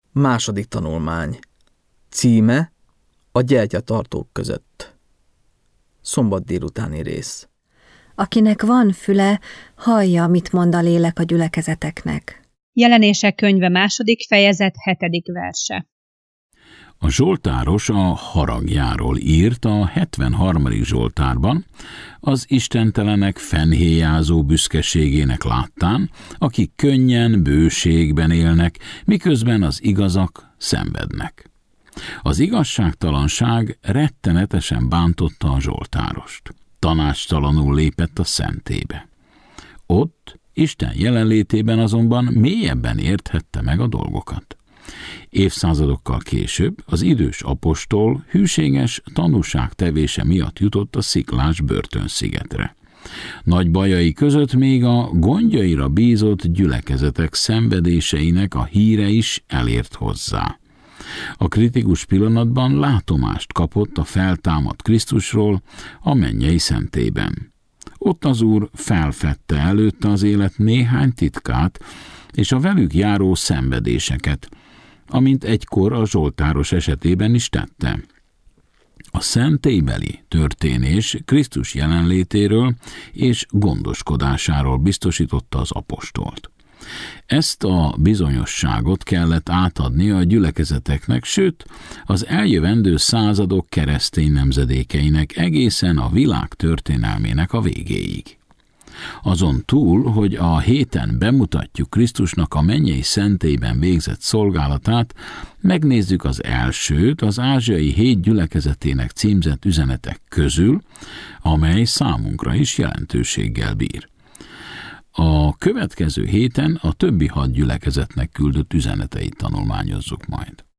Második tanulmány. Címe: a gyertyatartók között. Szombat délutáni rész. Akinek van füle, hallja, mit mond a lélek a gyülekezeteknek. Jelenések könyve 2. fejezet 7. verse. A zsoltáros a haragjáról írt a 73. zsoltárban, az istentelenek fennhéjázó büszkeségének láttán, akik könnyen, bőségben élnek, miközben az igazak szenvednek. Az igazságtalanság rettenetesen bántotta a zsoltárost. Tanácstalanul lépett a szentébe. Ott, Isten jelenlétében azonban mélyebben érthette meg a dolgokat. Évszázadokkal később az idős apostol hűséges tanúságtevése miatt jutott a sziklás börtönszigetre. Nagy bajai között még a gondjaira bízott gyülekezetek szenvedéseinek a híre is elért hozzá. A kritikus pillanatban látomást kapott a feltámadt Krisztusról a mennyei szentében. Ott az Úr felfedte előtte az élet néhány titkát és a velük járó szenvedéseket, amint egykor a zsoltáros esetében is tette. A szentélybeli történés Krisztus jelenlétéről és gondoskodásáról biztosította az apostolt. Ezt a bizonyosságot kellett átadni a gyülekezeteknek, sőt, az eljövendő századok keresztény nemzedékeinek egészen a világ történelmének a végéig. Azon túl, hogy a héten bemutatjuk Krisztusnak a mennyei szentélyben végzett szolgálatát, megnézzük az elsőt az ázsiai hét gyülekezetének címzett üzenetek közül, amely számunkra is jelentőséggel bír. A következő héten a többi 6 gyülekezetnek küldött üzeneteit tanulmányozzuk majd.